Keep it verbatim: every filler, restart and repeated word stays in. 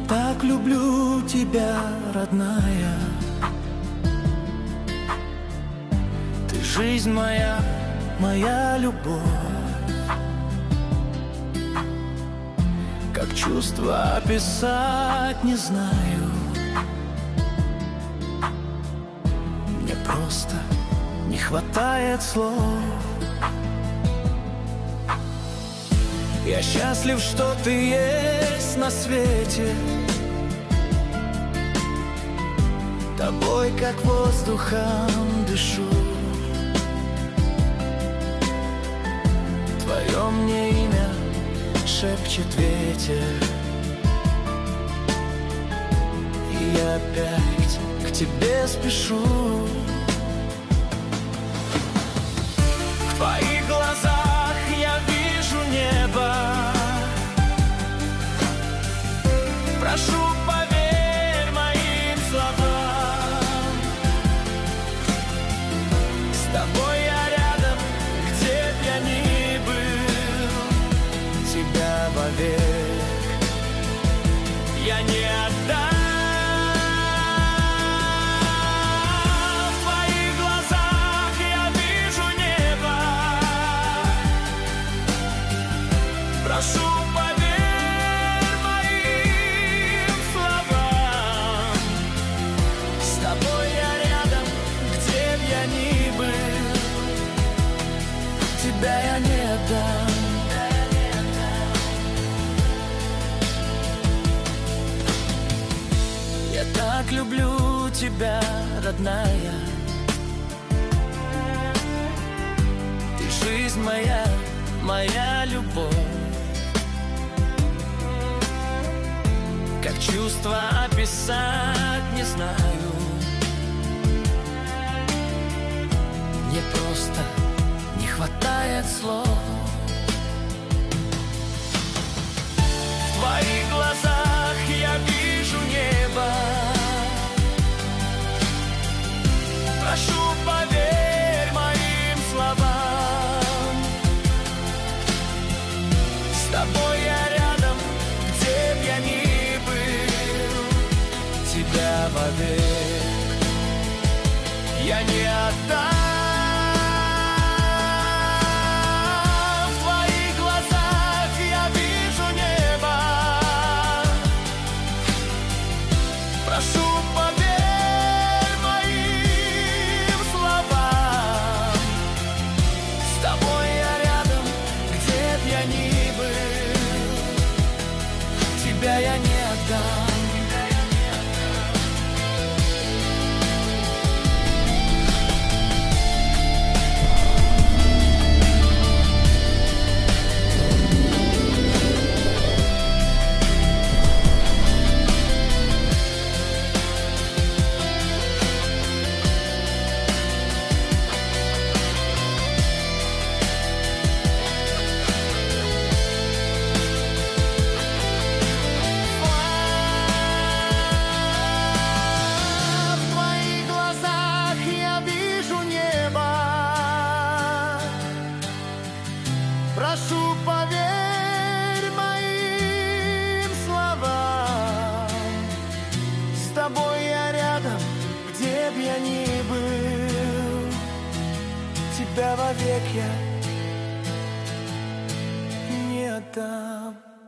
так люблю тебя, родная. Ты жизнь моя, моя любовь. Как чувства описать не знаю. Мне просто не хватает слов. Я счастлив, что ты есть на свете. Тобой, как воздухом, дышу. Твое мне имя шепчет ветер. И я опять к тебе спешу. В твоих глазах я вижу небо. Прошу, поверь моим словам. С тобой я рядом, где б я ни был. Тебя вовек я не отдам. В твоих глазах я вижу небо. Прошу, поверь моим словам. С тобой я рядом, где б я ни был. Тебя я не отдам. Я так люблю тебя, родная. Ты жизнь моя, моя любовь. Как чувства описать не знаю. Мне просто не хватает слов. В твоих глазах я вижу небо. Прошу, поверь моим словам. С тобой я рядом, где б я ни был. Тебя вовек я не отдам. В твоих глазах я вижу небо. Прошу, поверь моим словам. С тобой я рядом, где б я ни был. Тебя я не отдам. Прошу, поверь моим словам. С тобой я рядом, где б я ни был. Тебя вовек я не отдам.